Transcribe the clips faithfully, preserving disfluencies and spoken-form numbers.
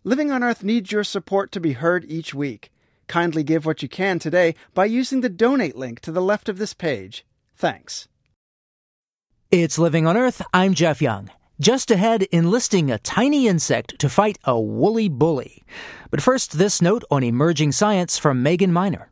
Living on Earth needs your support to be heard each week. Kindly give what you can today by using the donate link to the left of this page. Thanks. It's Living on Earth. I'm Jeff Young. Just ahead, enlisting a tiny insect to fight a woolly bully. But first, this note on emerging science from Megan Miner.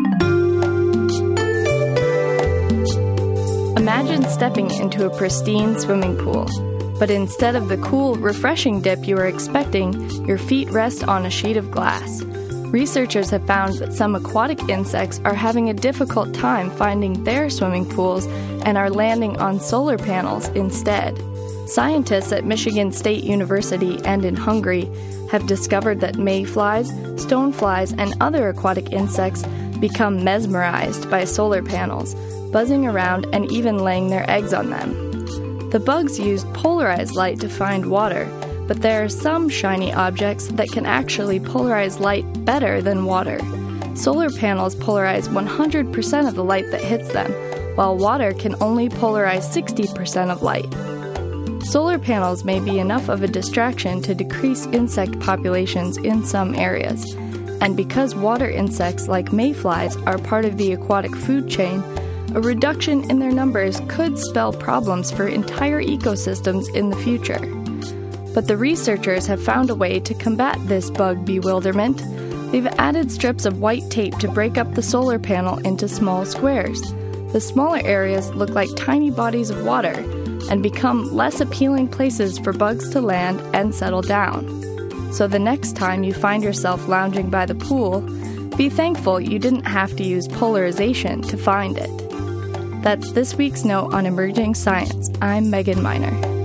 Imagine stepping into a pristine swimming pool. But instead of the cool, refreshing dip you are expecting, your feet rest on a sheet of glass. Researchers have found that some aquatic insects are having a difficult time finding their swimming pools and are landing on solar panels instead. Scientists at Michigan State University and in Hungary have discovered that mayflies, stoneflies, and other aquatic insects become mesmerized by solar panels, buzzing around and even laying their eggs on them. The bugs use polarized light to find water, but there are some shiny objects that can actually polarize light better than water. Solar panels polarize one hundred percent of the light that hits them, while water can only polarize sixty percent of light. Solar panels may be enough of a distraction to decrease insect populations in some areas, and because water insects like mayflies are part of the aquatic food chain, a reduction in their numbers could spell problems for entire ecosystems in the future. But the researchers have found a way to combat this bug bewilderment. They've added strips of white tape to break up the solar panel into small squares. The smaller areas look like tiny bodies of water and become less appealing places for bugs to land and settle down. So the next time you find yourself lounging by the pool, be thankful you didn't have to use polarization to find it. That's this week's note on emerging science. I'm Megan Miner.